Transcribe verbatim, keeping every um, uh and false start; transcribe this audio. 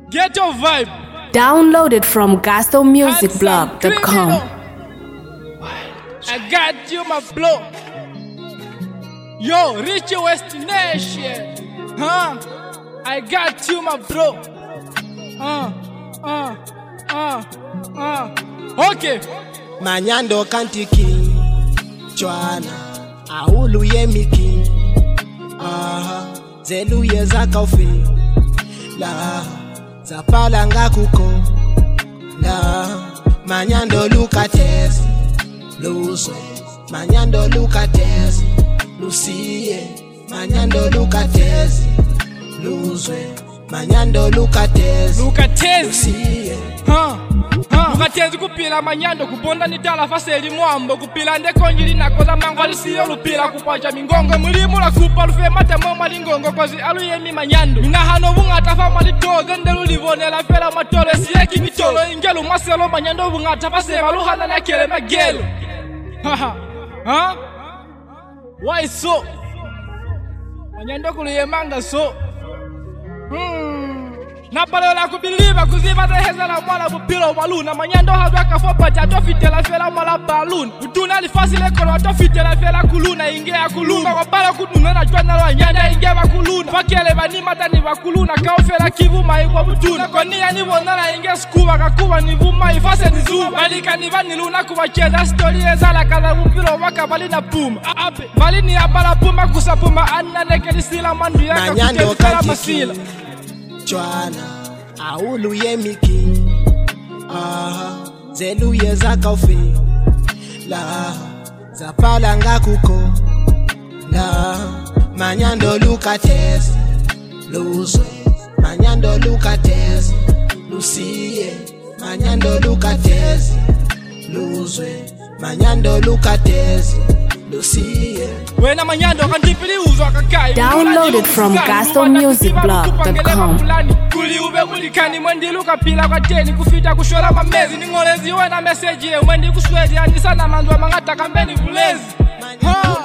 Get your vibe. Downloaded from gospel music blog dot com. I got you, my blow. Yo, reach your destination. Huh? I got you, my bro. Uh, uh, uh, uh. Okay. Manyando kantiki Chwana Aulu yemiki Aha Zelu yeza kaufi La Zapala nga kuko La Manyando lukates Luso Manyando lukates Lusiye Manyando lukates Luzwe Manyando lukates Lukates Lusiye Huh Mukatezi kupila manyando kubonda ni tala faseli mwambo kupila ndeko njili na koza mango alisiyo lupila kupacha mingongo mulimu la kupa lufe mate mwama lingongo kozi alu yemi manyando minahano vungata fa malitoze ndelu livone la fela matolo siyeki mitolo ingelu maselo manyando vungata fa seba luhana na kele magelo haha ha why so manyando kuluye manga so hmm Napalo la kubiliva kuziva teheza la mwala bupilo baluna manyando hadwa kafopa jato fitela fela mwala baluna utuna lifasile kono wato fitela fela kuluna ingea kuluna wabala kuduna na chwana wa nyanda ingea kuluna fakele bani matani wa kuluna kao fela kivuma ikwa butuna konia nivo nala ingea skuwa kakuwa nivuma ifase nizu balika niva niluna kuwacheza story ezala kada bupilo waka bali na puma ape bali ni abala puma kusapuma anna nekeli sila mandu yaka kutefela masila Chwana Aulu yemiki Aha Zelu yeza kaufi La Zapala nga kuko La Manyando lukates Luso Manyando lukates Lusiye Manyando lukates Luzwe Manyando lukates Lusiye Wena manyando kandipili uzwa kakai Downloaded from gospel music blog dot com. Kuli ube mulikani mwendi luka pila kwa teni kufita kushola mamezi Ningolezi wena message ye mwendi kuswezi Anisa na mandwa mangata kambeni kulezi